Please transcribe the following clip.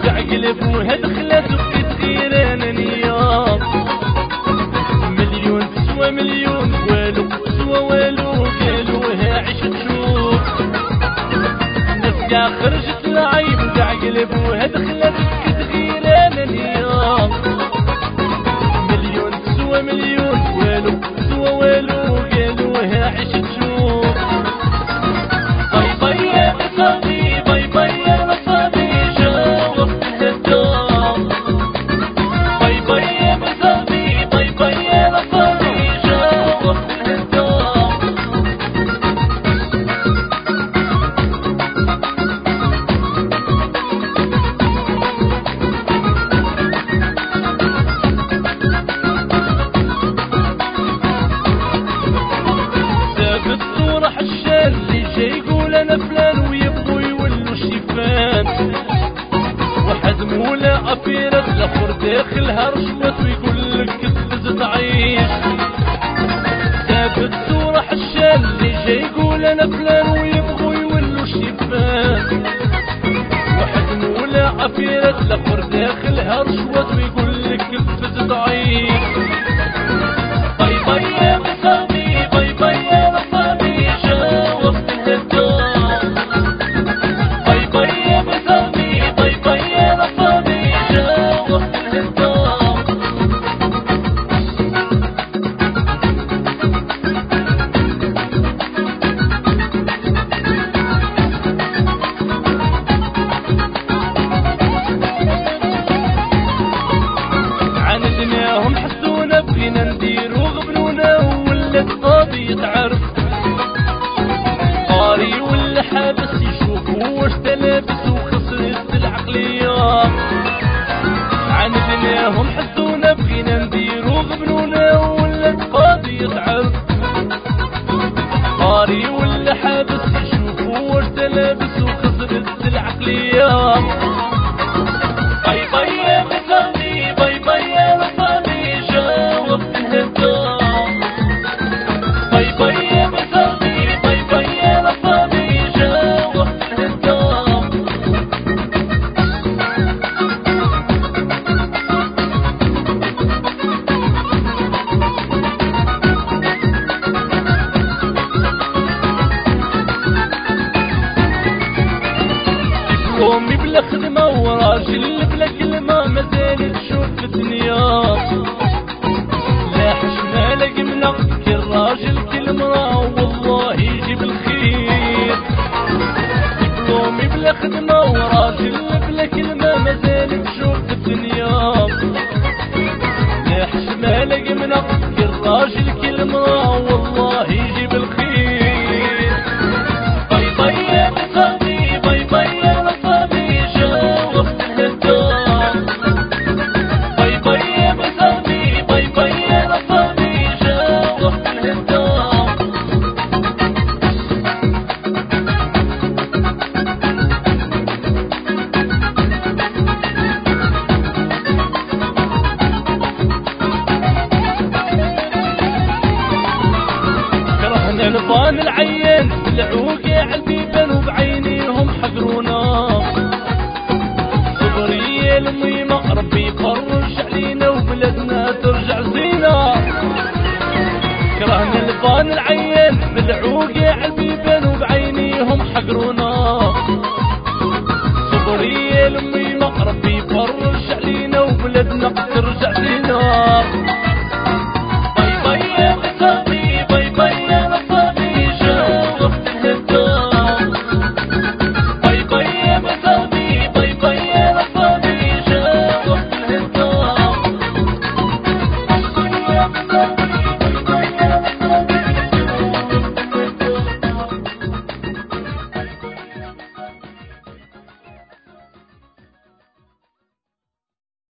بعقلب وهدخلت وبقيت غير انا نيام. مليون تسوى مليون والو تسوى والو قالوها عشت شوف. نفسها خرجت العيب بعقلب وهدخلت وبقيت غير انا نيام. مليون تسوى مليون والو تسوى والو قالوها عشت شوف. باي باي يا مصابي باي باي يا مصابي جاوبت الهدام. باي باي يا مصابي باي باي يا مصابي جاوبت الهدام. ثابت صورة حشان اللي جاي يقول انا فلان ويبغوا يولوا شيفان. واحد مولا افيرت الاخر داخلها رشوة ويقول لك تفز تعيش. ثابت صورة حشان اللي جاي يقول انا فلان ويبغوا يولوا شيفان. واحد مولا افيرت الاخر داخلها رشوة ويقول لك تفز تعيش. باي باي يا مصابي باي باي يا مصابي جاوبت الهدام. باي باي يا مصابي باي باي يا مصابي جاوبت الهدام. عاندناهم حسونا بغينا نديرو غبنونا وولات قاضي يتعرف. قاري ولا حابس يشوفوا واش تلابس وخسرت العقلية. عاندناهم حسونا بغينا نديرو غبنونا وولات قاضي يتعرف. قاري ولا حابس يشوفوا واش تلابس وخسرت العقلية. باي باي يا مصابي باي باي يا مصابي جاوبت الهدام. باي باي يا مصابي باي باي يا مصابي جاوبت الهدام. دبلومي بلا خدمة وراجل بلا كلمة مازال تشوف في الدنيا. لا حشمة لا قملة كي الراجل كالمرا والله يجيب الخير. دبلومي بلا خدمة وراجل بلا كلمة مازال تشوف في الدنيا. لا حشمة لا قملة كي الراجل كالمرا والله يجيب الخير. باي باي يا مصابي باي باي يا مصابي جاوبت الهدام. باي باي يا مصابي باي باي يا مصابي جاوبت الهدام. كرهنا الفان العيان بالعوقة عالبيبان وبعينيهم حقرونا. صبرية الميمة ربي يفرج علينا وبلدنا ترجع زينة. كرهنا الفان العيان بالعوقة عالبيبان وبعينيهم حقرونا. صبرية الميمة ربي يفرج علينا وبلدنا